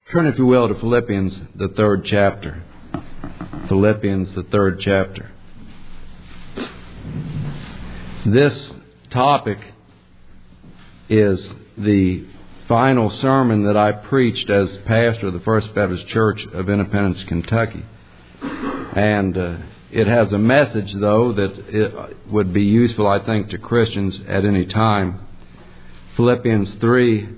Turn, if you will, to Philippians, the 3rd chapter. Philippians, the 3rd chapter. This topic is the final sermon that I preached as pastor of the First Baptist Church of Independence, Kentucky. And it has a message, though, that it would be useful, I think, to Christians at any time. Philippians 3,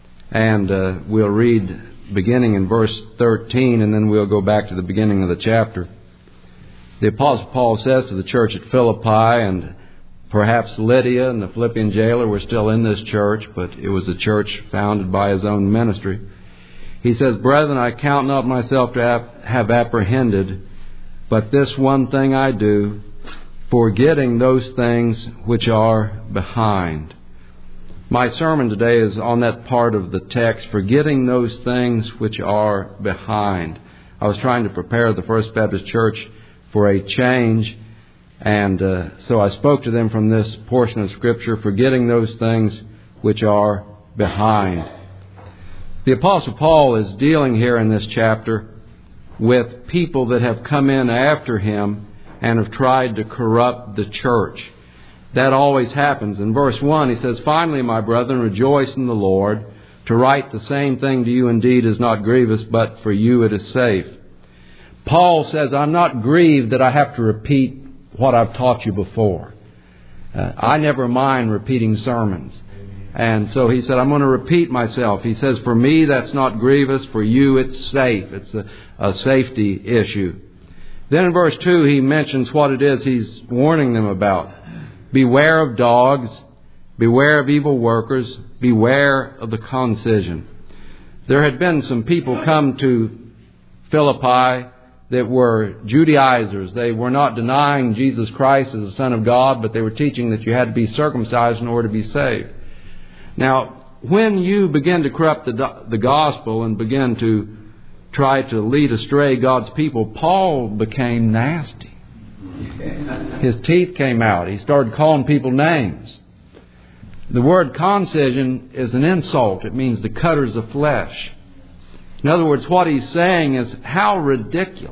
and we'll read beginning in verse 13, and then we'll go back to the beginning of the chapter. The Apostle Paul says to the church at Philippi, and perhaps Lydia and the Philippian jailer were still in this church, but it was a church founded by his own ministry. He says, "Brethren, I count not myself to have apprehended, but this one thing I do, forgetting those things which are behind." My sermon today is on that part of the text, forgetting those things which are behind. I was trying to prepare the First Baptist Church for a change, and so I spoke to them from this portion of Scripture, forgetting those things which are behind. The Apostle Paul is dealing here in this chapter with people that have come in after him and have tried to corrupt the church. That always happens. In verse 1, he says, "Finally, my brethren, rejoice in the Lord. To write the same thing to you indeed is not grievous, but for you it is safe." Paul says, I'm not grieved that I have to repeat what I've taught you before. I never mind repeating sermons. And so he said, I'm going to repeat myself. He says, for me that's not grievous. For you it's safe. It's a safety issue. Then in verse 2, he mentions what it is he's warning them about. Beware of dogs, beware of evil workers, beware of the concision. There had been some people come to Philippi that were Judaizers. They were not denying Jesus Christ as the Son of God, but they were teaching that you had to be circumcised in order to be saved. Now, when you begin to corrupt the gospel and begin to try to lead astray God's people, Paul became nasty. His teeth came out. He started calling people names. The word concision is an insult. It means the cutters of flesh. In other words, what he's saying is how ridiculous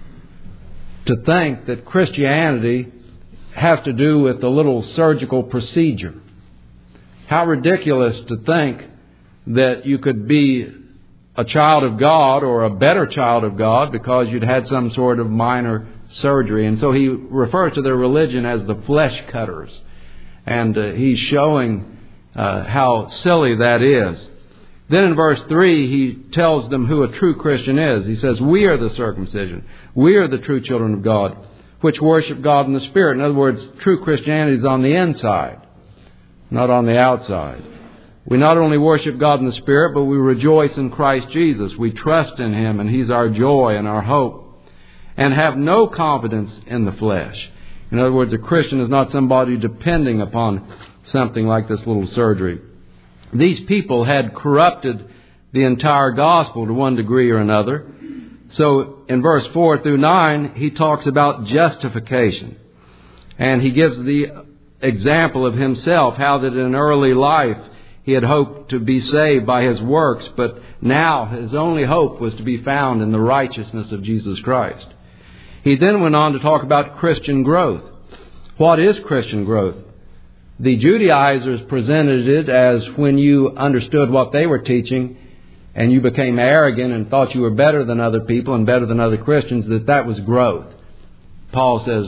to think that Christianity has to do with a little surgical procedure. How ridiculous to think that you could be a child of God or a better child of God because you'd had some sort of minor surgery. And so he refers to their religion as the flesh cutters. And he's showing how silly that is. Then in verse 3, he tells them who a true Christian is. He says, we are the circumcision. We are the true children of God, which worship God in the Spirit. In other words, true Christianity is on the inside, not on the outside. We not only worship God in the Spirit, but we rejoice in Christ Jesus. We trust in Him, and He's our joy and our hope. And have no confidence in the flesh. In other words, a Christian is not somebody depending upon something like this little surgery. These people had corrupted the entire gospel to one degree or another. So in verse 4 through 9, he talks about justification. And he gives the example of himself, how that in early life he had hoped to be saved by his works, but now his only hope was to be found in the righteousness of Jesus Christ. He then went on to talk about Christian growth. What is Christian growth? The Judaizers presented it as when you understood what they were teaching and you became arrogant and thought you were better than other people and better than other Christians, that was growth. Paul says,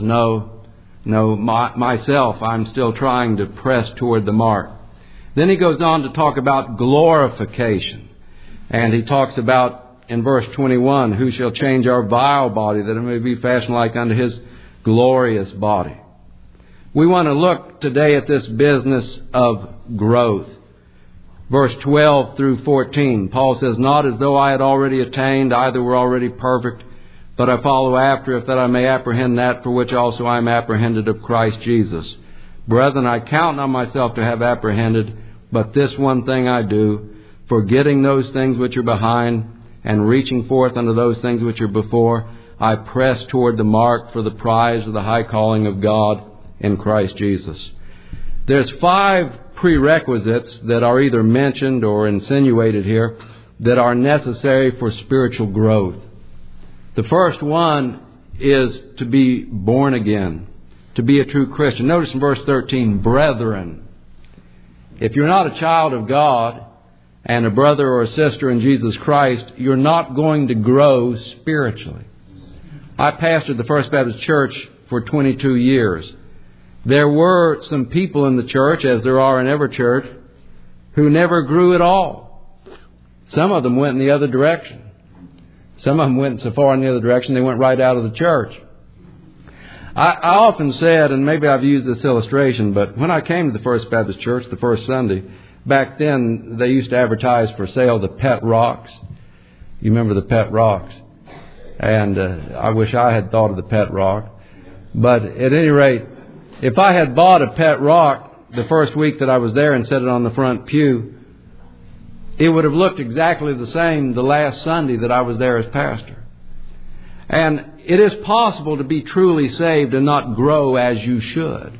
myself, I'm still trying to press toward the mark. Then he goes on to talk about glorification. And he talks about, in verse 21, who shall change our vile body, that it may be fashioned like unto His glorious body. We want to look today at this business of growth. Verse 12 through 14, Paul says, not as though I had already attained, either were already perfect, but I follow after, if that I may apprehend that for which also I am apprehended of Christ Jesus. Brethren, I count not myself to have apprehended, but this one thing I do, forgetting those things which are behind, and reaching forth unto those things which are before, I press toward the mark for the prize of the high calling of God in Christ Jesus. There's 5 prerequisites that are either mentioned or insinuated here that are necessary for spiritual growth. The first one is to be born again, to be a true Christian. Notice in verse 13, brethren. If you're not a child of God and a brother or a sister in Jesus Christ, you're not going to grow spiritually. I pastored the First Baptist Church for 22 years. There were some people in the church, as there are in every church, who never grew at all. Some of them went in the other direction. Some of them went so far in the other direction, they went right out of the church. I often said, and maybe I've used this illustration, but when I came to the First Baptist Church the first Sunday, back then they used to advertise for sale the pet rocks. You remember the pet rocks? And I wish I had thought of the pet rock. But at any rate, if I had bought a pet rock the first week that I was there and set it on the front pew, it would have looked exactly the same the last Sunday that I was there as pastor. And it is possible to be truly saved and not grow as you should.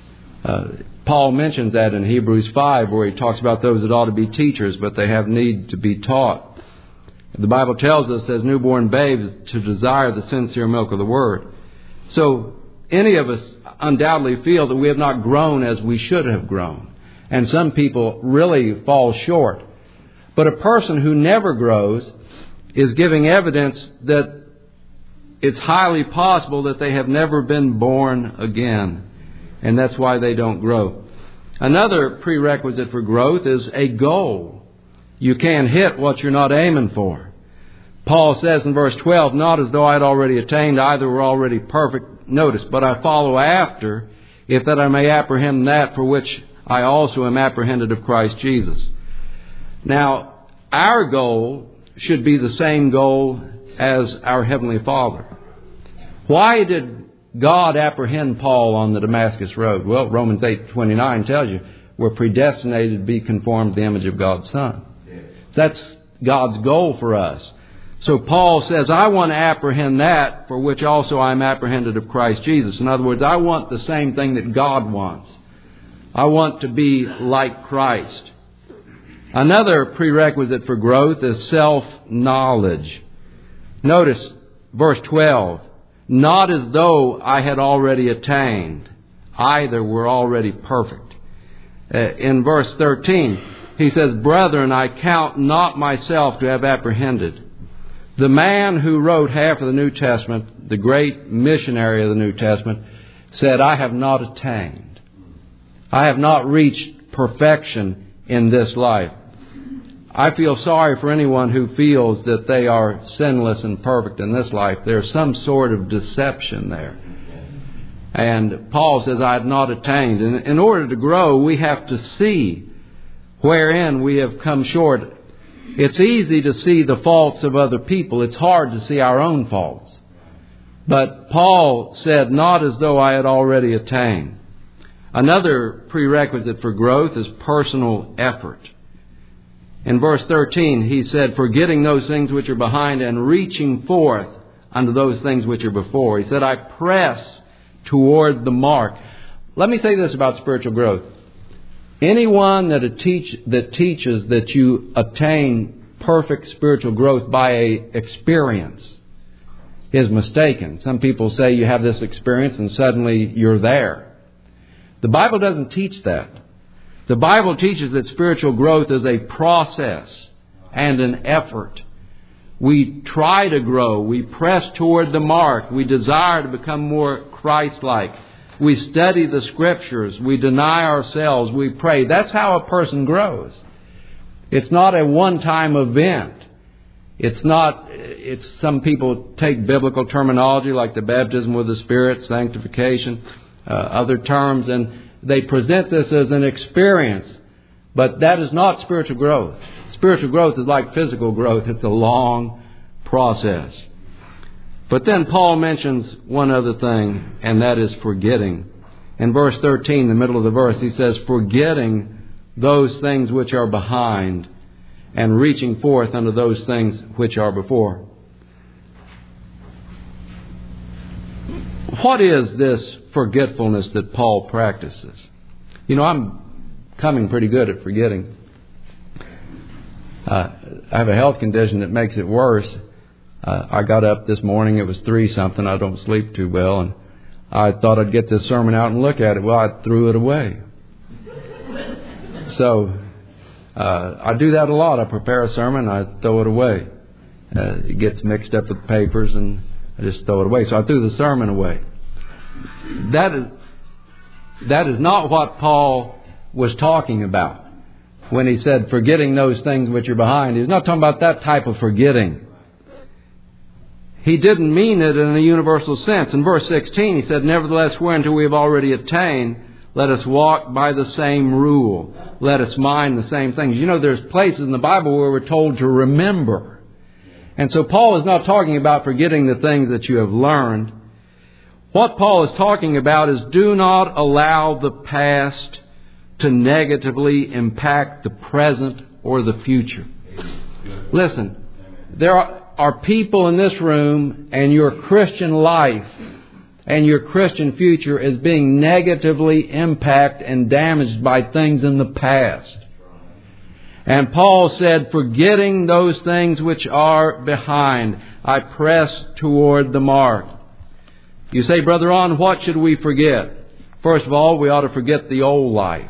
Paul mentions that in Hebrews 5, where he talks about those that ought to be teachers, but they have need to be taught. The Bible tells us as newborn babes to desire the sincere milk of the Word. So any of us undoubtedly feel that we have not grown as we should have grown. And some people really fall short. But a person who never grows is giving evidence that it's highly possible that they have never been born again. And that's why they don't grow. Another prerequisite for growth is a goal. You can't hit what you're not aiming for. Paul says in verse 12, not as though I had already attained, either were already perfect. Notice, but I follow after, if that I may apprehend that for which I also am apprehended of Christ Jesus. Now, our goal should be the same goal as our Heavenly Father. Why did God apprehend Paul on the Damascus Road? Well, Romans 8:29 tells you we're predestinated to be conformed to the image of God's Son. That's God's goal for us. So Paul says, I want to apprehend that for which also I am apprehended of Christ Jesus. In other words, I want the same thing that God wants. I want to be like Christ. Another prerequisite for growth is self-knowledge. Notice verse 12. Not as though I had already attained. Either were already perfect. In verse 13, he says, brethren, I count not myself to have apprehended. The man who wrote half of the New Testament, the great missionary of the New Testament, said, I have not attained. I have not reached perfection in this life. I feel sorry for anyone who feels that they are sinless and perfect in this life. There's some sort of deception there. And Paul says, I have not attained. And in order to grow, we have to see wherein we have come short. It's easy to see the faults of other people. It's hard to see our own faults. But Paul said, not as though I had already attained. Another prerequisite for growth is personal effort. In verse 13, he said, forgetting those things which are behind and reaching forth unto those things which are before. He said, I press toward the mark. Let me say this about spiritual growth. Anyone that teaches that you attain perfect spiritual growth by experience is mistaken. Some people say you have this experience and suddenly you're there. The Bible doesn't teach that. The Bible teaches that spiritual growth is a process and an effort. We try to grow. We press toward the mark. We desire to become more Christ-like. We study the Scriptures. We deny ourselves. We pray. That's how a person grows. It's not a one-time event. It's some people take biblical terminology like the baptism with the Spirit, sanctification, other terms, and they present this as an experience. But that is not spiritual growth. Spiritual growth is like physical growth. It's a long process. But then Paul mentions one other thing, and that is forgetting. In verse 13, the middle of the verse, he says, forgetting those things which are behind and reaching forth unto those things which are before. What is this forgetfulness that Paul practices? You know, I'm coming pretty good at forgetting. I have a health condition that makes it worse. I got up this morning, it was 3-something, I don't sleep too well, and I thought I'd get this sermon out and look at it. Well, I threw it away. So, I do that a lot. I prepare a sermon, I throw it away. It gets mixed up with papers, and I just throw it away. So I threw the sermon away. That is not what Paul was talking about when he said, forgetting those things which are behind. He's not talking about that type of forgetting. He didn't mean it in a universal sense. In verse 16, he said, nevertheless, whereunto we have already attained, let us walk by the same rule. Let us mind the same things. You know, there's places in the Bible where we're told to remember. And so Paul is not talking about forgetting the things that you have learned. What Paul is talking about is do not allow the past to negatively impact the present or the future. Listen, there are people in this room, and your Christian life and your Christian future is being negatively impacted and damaged by things in the past. And Paul said, forgetting those things which are behind, I press toward the mark. You say, Brother Ron, what should we forget? First of all, we ought to forget the old life.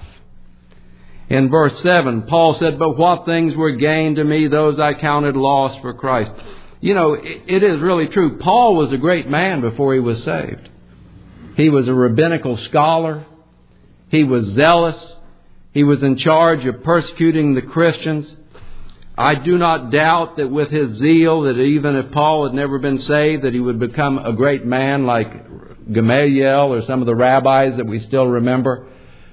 In verse 7, Paul said, but what things were gained to me, those I counted loss for Christ. You know, it is really true. Paul was a great man before he was saved. He was a rabbinical scholar. He was zealous. He was in charge of persecuting the Christians. I do not doubt that with his zeal, that even if Paul had never been saved, that he would become a great man like Gamaliel or some of the rabbis that we still remember.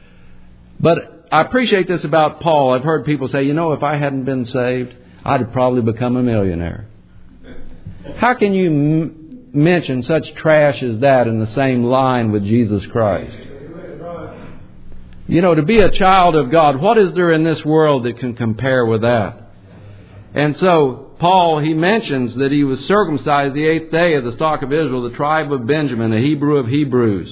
But I appreciate this about Paul. I've heard people say, you know, if I hadn't been saved, I'd have probably become a millionaire. How can you mention such trash as that in the same line with Jesus Christ? You know, to be a child of God, what is there in this world that can compare with that? And so, Paul, he mentions that he was circumcised the 8th day of the stock of Israel, the tribe of Benjamin, a Hebrew of Hebrews.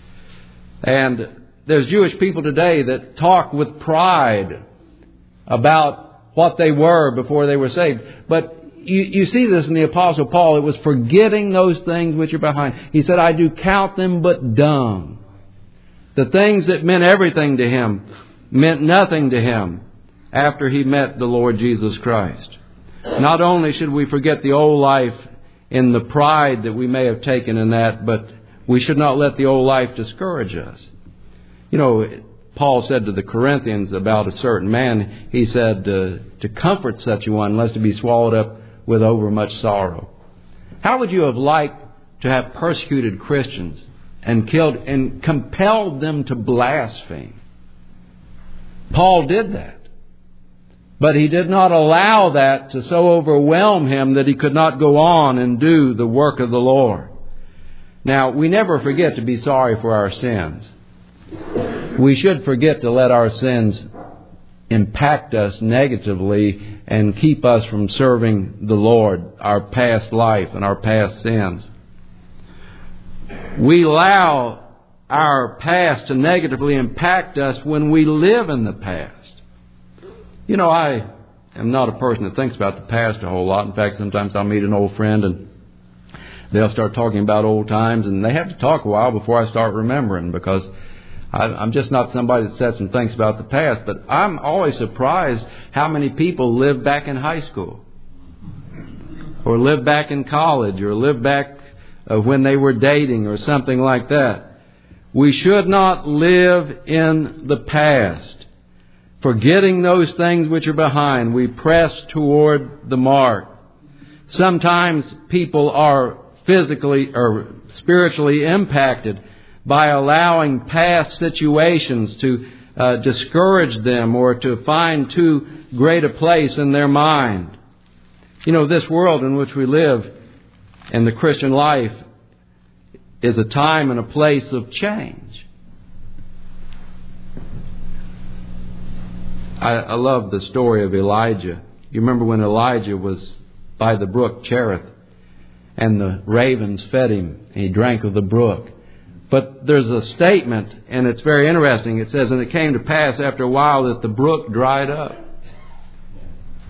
And there's Jewish people today that talk with pride about what they were before they were saved. But you see this in the Apostle Paul. It was forgetting those things which are behind. He said, I do count them but dung. The things that meant everything to him meant nothing to him after he met the Lord Jesus Christ. Not only should we forget the old life in the pride that we may have taken in that, but we should not let the old life discourage us. You know, Paul said to the Corinthians about a certain man, he said, to comfort such a one, lest he be swallowed up with overmuch sorrow. How would you have liked to have persecuted Christians and killed and compelled them to blaspheme? Paul did that. But he did not allow that to so overwhelm him that he could not go on and do the work of the Lord. Now, we never forget to be sorry for our sins. We should forget to let our sins impact us negatively and keep us from serving the Lord, our past life and our past sins. We allow our past to negatively impact us when we live in the past. You know, I am not a person that thinks about the past a whole lot. In fact, sometimes I'll meet an old friend and they'll start talking about old times, and they have to talk a while before I start remembering, because I'm just not somebody that sits and thinks about the past. But I'm always surprised how many people live back in high school, or live back in college, or live back when they were dating or something like that. We should not live in the past. Forgetting those things which are behind, we press toward the mark. Sometimes people are physically or spiritually impacted by allowing past situations to discourage them or to find too great a place in their mind. You know, this world in which we live and the Christian life is a time and a place of change. I love the story of Elijah. You remember when Elijah was by the brook Cherith and the ravens fed him and he drank of the brook. But there's a statement, and it's very interesting. It says, and it came to pass after a while that the brook dried up.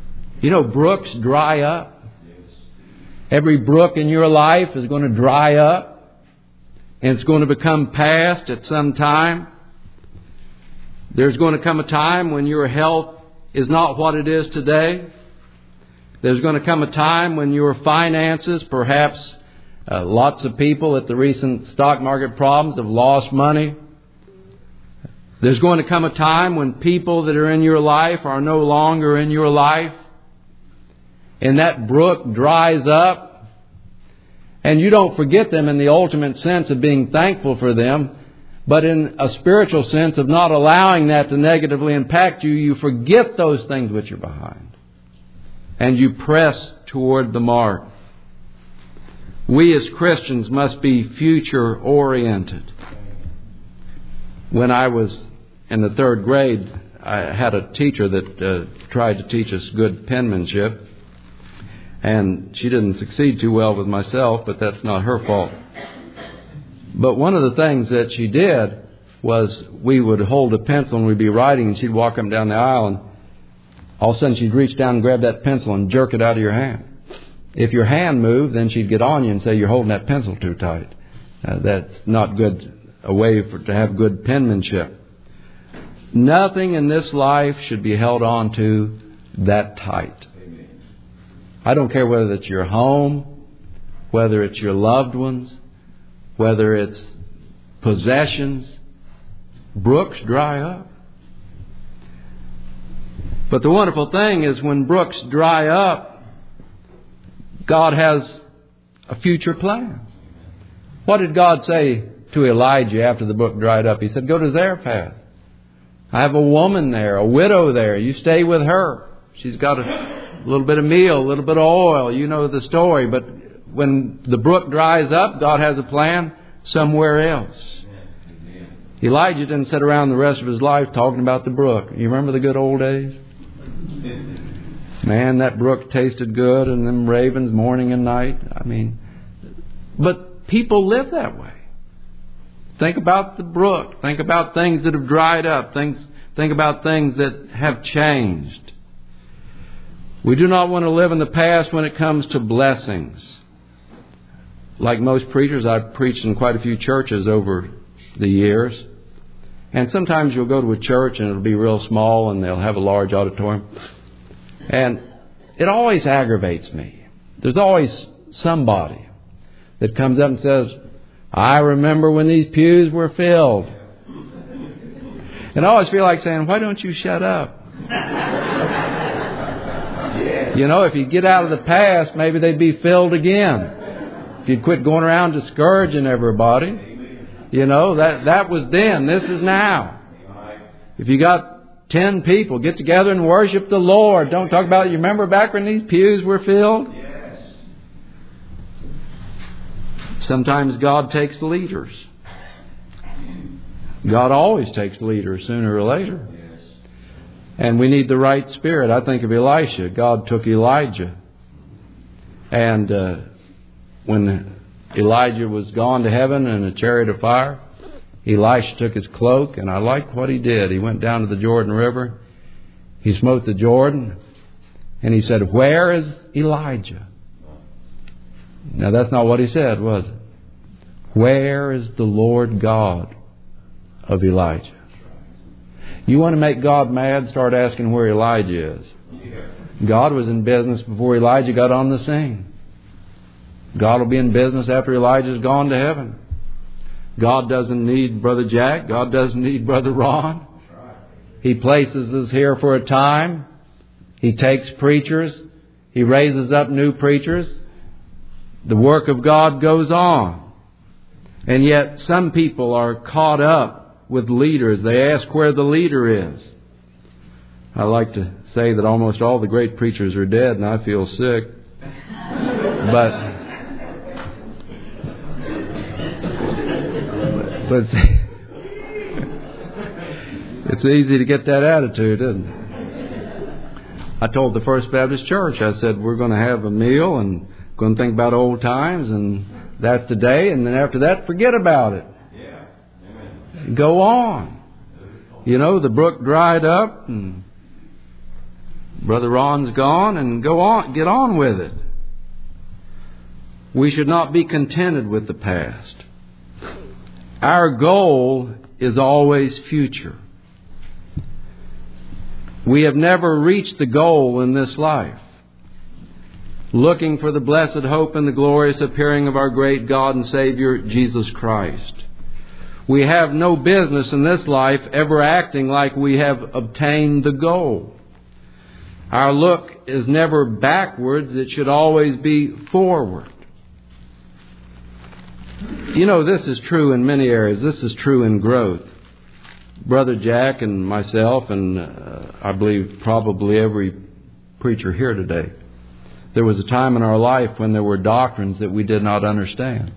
You know, brooks dry up. Every brook in your life is going to dry up. And it's going to become past at some time. There's going to come a time when your health is not what it is today. There's going to come a time when your finances, perhaps lots of people at the recent stock market problems have lost money. There's going to come a time when people that are in your life are no longer in your life. And that brook dries up. And you don't forget them in the ultimate sense of being thankful for them, but in a spiritual sense of not allowing that to negatively impact you. You forget those things which are behind. And you press toward the mark. We as Christians must be future oriented. When I was in the 3rd grade, I had a teacher that tried to teach us good penmanship. And she didn't succeed too well with myself, but that's not her fault. But one of the things that she did was we would hold a pencil and we'd be writing, and she'd walk up and down the aisle, and all of a sudden she'd reach down and grab that pencil and jerk it out of your hand. If your hand moved, then she'd get on you and say, "You're holding that pencil too tight." That's not good, a way to have good penmanship. Nothing in this life should be held on to that tight. I don't care whether it's your home, whether it's your loved ones, whether it's possessions. Brooks dry up. But the wonderful thing is when brooks dry up, God has a future plan. What did God say to Elijah after the brook dried up? He said, "Go to Zarephath. I have a woman there, a widow there. You stay with her. She's got a little bit of meal, a little bit of oil." You know the story. But when the brook dries up, God has a plan somewhere else. Elijah didn't sit around the rest of his life talking about the brook. You remember the good old days? Man, that brook tasted good, and them ravens morning and night. But people live that way. Think about the brook. Think about things that have dried up. Think about things that have changed. We do not want to live in the past when it comes to blessings. Like most preachers, I've preached in quite a few churches over the years. And sometimes you'll go to a church and it'll be real small and they'll have a large auditorium. And it always aggravates me. There's always somebody that comes up and says, "I remember when these pews were filled." And I always feel like saying, "Why don't you shut up?" You know, if you get out of the past, maybe they'd be filled again. If you'd quit going around discouraging everybody. You know, that was then. This is now. If you got 10 people, get together and worship the Lord. Don't talk about, "You remember back when these pews were filled?" Yes. Sometimes God takes leaders. God always takes leaders sooner or later. And we need the right spirit. I think of Elisha. God took Elijah. And when Elijah was gone to heaven in a chariot of fire, Elisha took his cloak, and I like what he did. He went down to the Jordan River. He smote the Jordan, and he said, "Where is Elijah?" Now that's not what he said, was it? Where is the Lord God of Elijah? You want to make God mad? Start asking where Elijah is. God was in business before Elijah got on the scene. God will be in business after Elijah's gone to heaven. God doesn't need Brother Jack. God doesn't need Brother Ron. He places us here for a time. He takes preachers. He raises up new preachers. The work of God goes on. And yet some people are caught up with leaders. They ask where the leader is. I like to say that almost all the great preachers are dead, and I feel sick. But it's easy to get that attitude, isn't it? I told the First Baptist Church, I said, "We're going to have a meal and going to think about old times, and that's today, and then after that, forget about it. Go on." You know, the brook dried up, and Brother Ron's gone, and get on with it. We should not be contented with the past. Our goal is always future. We have never reached the goal in this life. Looking for the blessed hope and the glorious appearing of our great God and Savior, Jesus Christ. We have no business in this life ever acting like we have obtained the goal. Our look is never backwards. It should always be forward. You know, this is true in many areas. This is true in growth. Brother Jack and myself, and I believe probably every preacher here today, there was a time in our life when there were doctrines that we did not understand.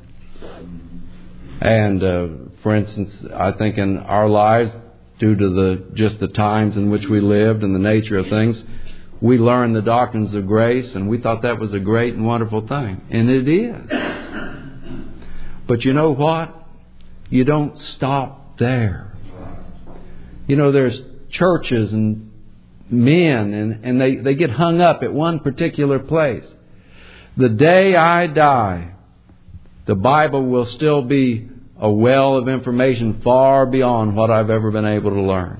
And for instance, I think in our lives, due to just the times in which we lived and the nature of things, we learned the doctrines of grace, and we thought that was a great and wonderful thing. And it is. But you know what? You don't stop there. You know, there's churches and men, and they get hung up at one particular place. The day I die, the Bible will still be a well of information far beyond what I've ever been able to learn.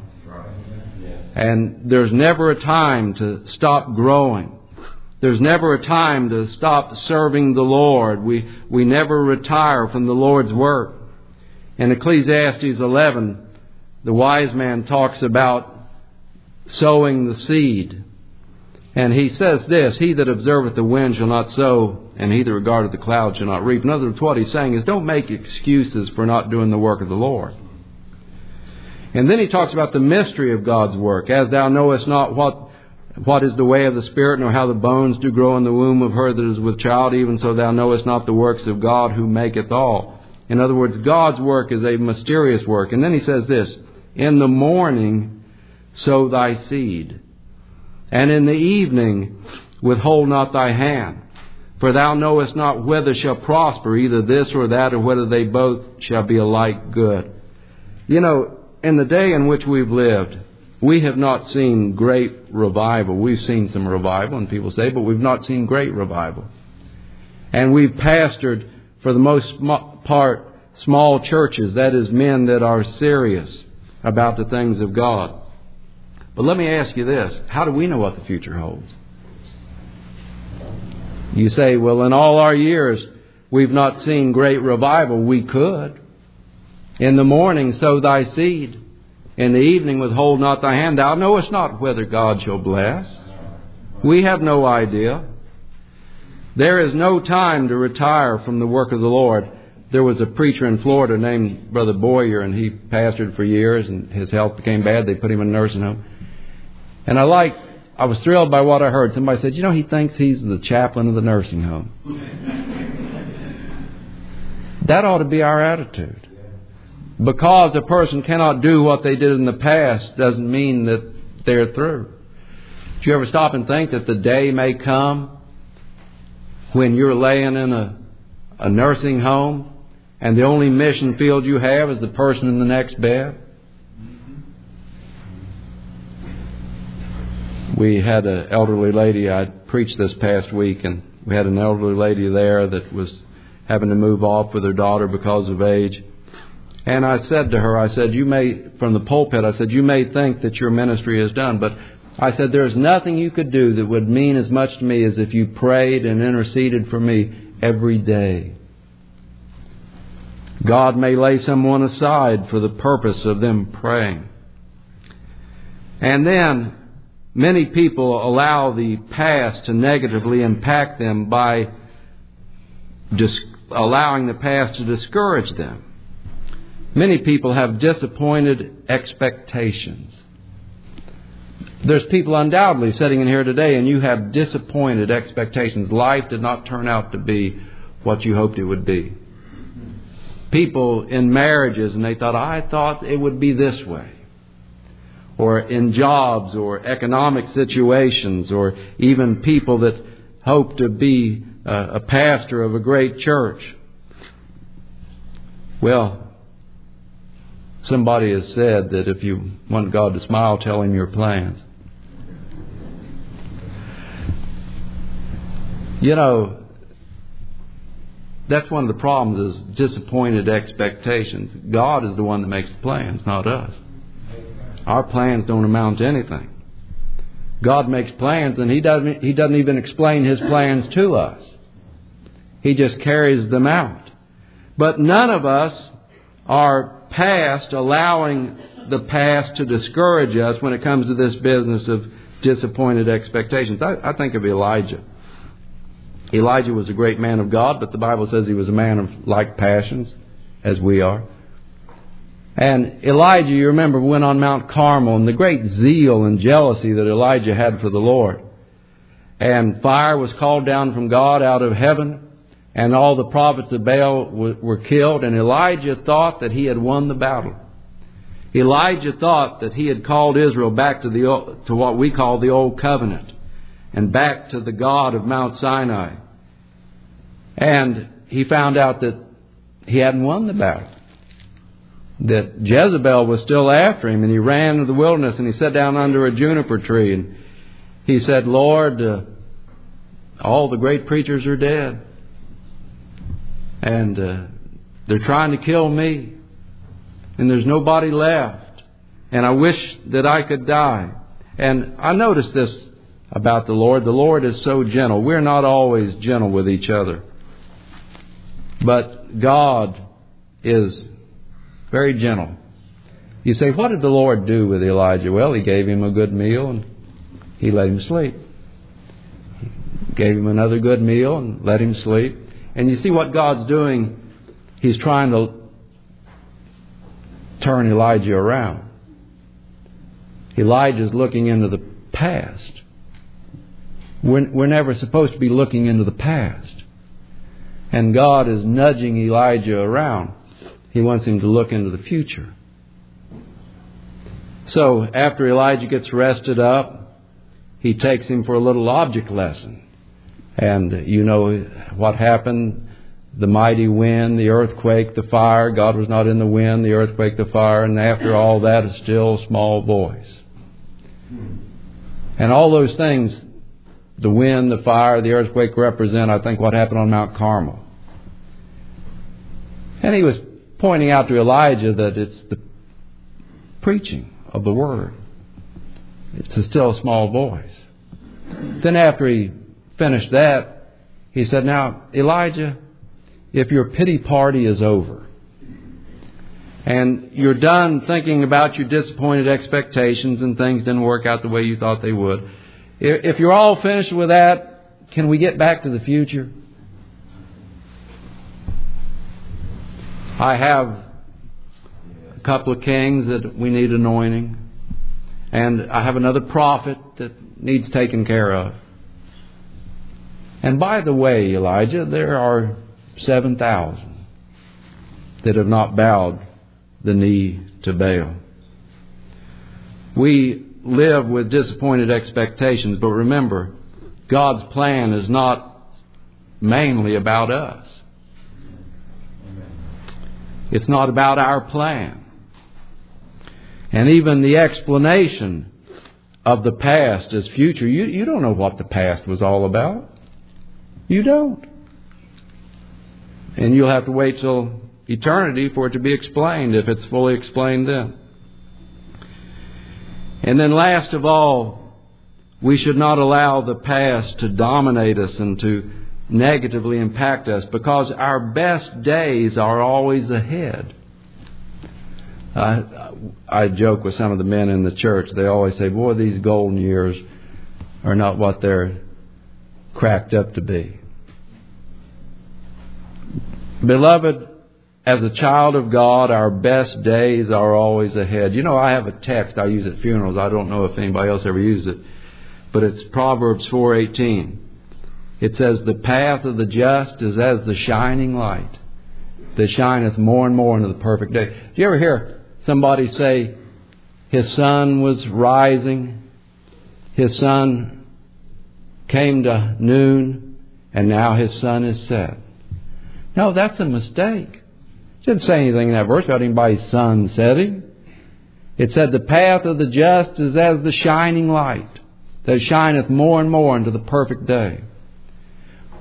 And there's never a time to stop growing. There's never a time to stop serving the Lord. We never retire from the Lord's work. In Ecclesiastes 11, the wise man talks about sowing the seed. And he says this, he that observeth the wind shall not sow, and he that regardeth the clouds shall not reap. In other words, what he's saying is, don't make excuses for not doing the work of the Lord. And then he talks about the mystery of God's work. As thou knowest not what is the way of the Spirit, nor how the bones do grow in the womb of her that is with child, even so thou knowest not the works of God who maketh all. In other words, God's work is a mysterious work. And then he says this, in the morning sow thy seed, and in the evening withhold not thy hand. For thou knowest not whether shall prosper, either this or that, or whether they both shall be alike good. You know, in the day in which we've lived, we have not seen great revival. We've seen some revival, and people say, but we've not seen great revival. And we've pastored, for the most part, small churches. That is, men that are serious about the things of God. But let me ask you this. How do we know what the future holds? You say, well, in all our years, we've not seen great revival. We could. In the morning sow thy seed. In the evening withhold not thy hand. Thou knowest not whether God shall bless. We have no idea. There is no time to retire from the work of the Lord. There was a preacher in Florida named Brother Boyer, and he pastored for years, and his health became bad. They put him in a nursing home. And I was thrilled by what I heard. Somebody said, you know, he thinks he's the chaplain of the nursing home. That ought to be our attitude. Because a person cannot do what they did in the past doesn't mean that they're through. Do you ever stop and think that the day may come when you're laying in a nursing home and the only mission field you have is the person in the next bed? We had an elderly lady, I preached this past week, and we had an elderly lady there that was having to move off with her daughter because of age. And I said to her, I said, you may, from the pulpit, I said, you may think that your ministry is done, but I said, there's nothing you could do that would mean as much to me as if you prayed and interceded for me every day. God may lay someone aside for the purpose of them praying. And then many people allow the past to negatively impact them by allowing the past to discourage them. Many people have disappointed expectations. There's people undoubtedly sitting in here today and you have disappointed expectations. Life did not turn out to be what you hoped it would be. People in marriages and they thought, I thought it would be this way. Or in jobs or economic situations, or even people that hope to be a pastor of a great church. Well, somebody has said that if you want God to smile, tell Him your plans. You know, that's one of the problems, is disappointed expectations. God is the one that makes the plans, not us. Our plans don't amount to anything. God makes plans, and He doesn't even explain His plans to us. He just carries them out. But none of us are past allowing the past to discourage us when it comes to this business of disappointed expectations. I think of Elijah. Elijah was a great man of God, but the Bible says he was a man of like passions as we are. And Elijah, you remember, went on Mount Carmel, and the great zeal and jealousy that Elijah had for the Lord. And fire was called down from God out of heaven, and all the prophets of Baal were killed, and Elijah thought that he had won the battle. Elijah thought that he had called Israel back to what we call the Old Covenant, and back to the God of Mount Sinai. And he found out that he hadn't won the battle, that Jezebel was still after him, and he ran to the wilderness, and he sat down under a juniper tree, and he said, Lord, all the great preachers are dead, and they're trying to kill me, and there's nobody left, and I wish that I could die. And I noticed this about the Lord. The Lord is so gentle. We're not always gentle with each other, but God is very gentle. You say, what did the Lord do with Elijah? Well, He gave him a good meal and He let him sleep. He gave him another good meal and let him sleep. And you see what God's doing? He's trying to turn Elijah around. Elijah's looking into the past. We're never supposed to be looking into the past. And God is nudging Elijah around. He wants him to look into the future. So after Elijah gets rested up, He takes him for a little object lesson. And you know what happened. The mighty wind, the earthquake, the fire. God was not in the wind, the earthquake, the fire. And after all that, a still small voice. And all those things, the wind, the fire, the earthquake, represent, I think, what happened on Mount Carmel. And He was pointing out to Elijah that it's the preaching of the Word. It's a still small voice. Then after he finished that, he said, now, Elijah, if your pity party is over and you're done thinking about your disappointed expectations and things didn't work out the way you thought they would, if you're all finished with that, can we get back to the future? I have a couple of kings that we need anointing, and I have another prophet that needs taken care of. And by the way, Elijah, there are 7,000 that have not bowed the knee to Baal. We live with disappointed expectations, but remember, God's plan is not mainly about us. It's not about our plan. And even the explanation of the past as future, you don't know what the past was all about. You don't. And you'll have to wait till eternity for it to be explained, if it's fully explained then. And then last of all, we should not allow the past to dominate us and to negatively impact us, because our best days are always ahead. I joke with some of the men in the church. They always say, boy, these golden years are not what they're cracked up to be. Beloved, as a child of God, our best days are always ahead. You know, I have a text I use at funerals. I don't know if anybody else ever uses it, but it's Proverbs 4:18. It says, the path of the just is as the shining light that shineth more and more into the perfect day. Do you ever hear somebody say, his sun was rising, his sun came to noon, and now his sun is set? No, that's a mistake. It didn't say anything in that verse about anybody's sun setting. It said, the path of the just is as the shining light that shineth more and more into the perfect day.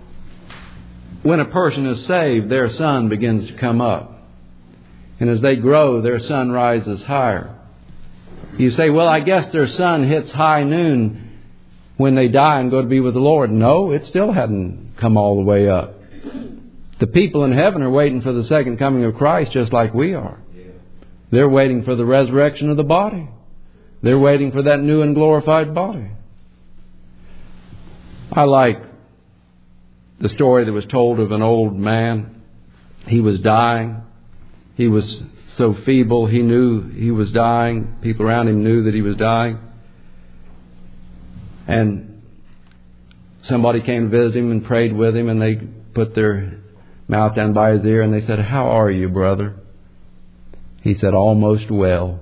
when a person is saved, their sun begins to come up. And as they grow, their sun rises higher. You say, well, I guess their sun hits high noon when they die and go to be with the Lord. No, it still hadn't come all the way up. The people in heaven are waiting for the second coming of Christ just like we are. They're waiting for the resurrection of the body. They're waiting for that new and glorified body. I like the story that was told of an old man. He was dying. He was so feeble, he knew he was dying. People around him knew that he was dying. And somebody came to visit him and prayed with him, and they put their mouth down by his ear and they said, "How are you, brother?" He said, "Almost well."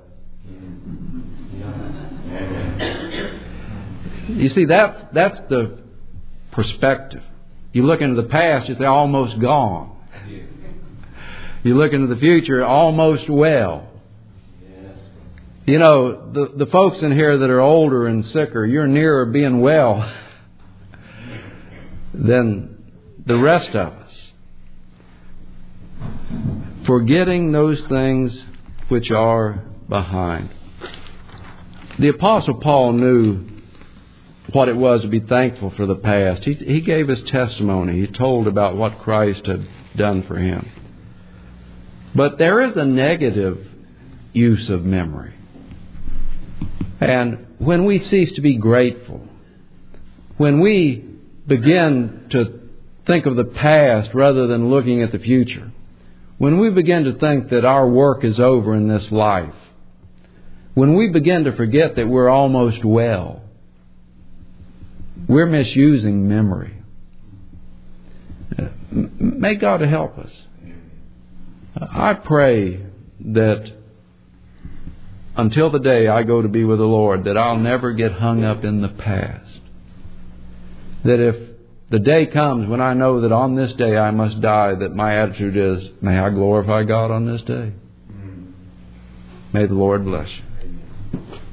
You see, that's the perspective. You look into the past, you say, "Almost gone." You look into the future, almost well. You know, the folks in here that are older and sicker, you're nearer being well than the rest of us. Forgetting those things which are behind. The Apostle Paul knew what it was to be thankful for the past. He gave his testimony. He told about what Christ had done for him. But there is a negative use of memory. And when we cease to be grateful, when we begin to think of the past rather than looking at the future, when we begin to think that our work is over in this life, when we begin to forget that we're almost well, we're misusing memory. May God help us. I pray that until the day I go to be with the Lord, that I'll never get hung up in the past. That if the day comes when I know that on this day I must die, that my attitude is, may I glorify God on this day. May the Lord bless you.